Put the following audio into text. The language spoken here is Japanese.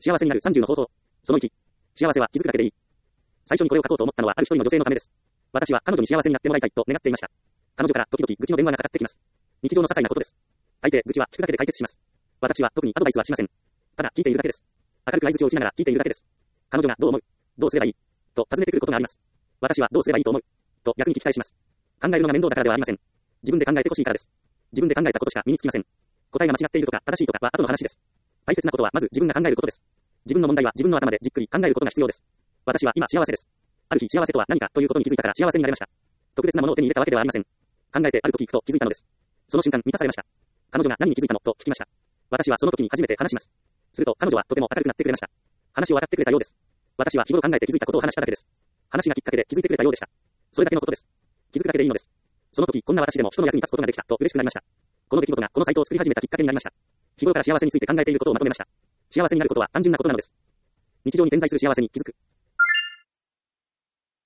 幸せになる30の方法。その1。幸せは気づくだけでいい。最初にこれを書こうと思ったのはある一人の女性のためです。私は彼女に幸せになってもらいたいと願っていました。彼女から時々愚痴の電話がかかってきます。日常の些細なことです。大抵愚痴は聞くだけで解決します。私は特にアドバイスはしません。ただ聞いているだけです。明るく相槌を打ちながら聞いているだけです。彼女がどう思う？どうすればいい？と尋ねてくることがあります。私はどうすればいいと思う？と逆に聞き返します。考えるのが面倒だからではありません。自分で考えてほしいからです。自分で考えたことしか身につきません。答えが間違っているとか正しいとかは後の話です。大切なことはまず自分が考えることです。自分の問題は自分の頭でじっくり考えることが必要です。私は今幸せです。ある日幸せとは何かということに気づいたから幸せになれました。特別なものを手に入れたわけではありません。考えてある時ふと気づいたのです。その瞬間満たされました。彼女が何に気づいたのと聞きました。私はその時に初めて話します。すると彼女はとても明るくなってくれました。話を分かってくれたようです。私は日頃考えて気づいたことを話しただけです。話がきっかけで気づいてくれたようでした。それだけのことです。気づくだけでいいのです。その時こんな私でも人の役に立つことができたと嬉しくなりました。この出来事がこのサイトを作り始めたきっかけになりました。日頃から幸せについて考えていることをまとめました。幸せになることは単純なことなのです。日常に点在する幸せに気づく。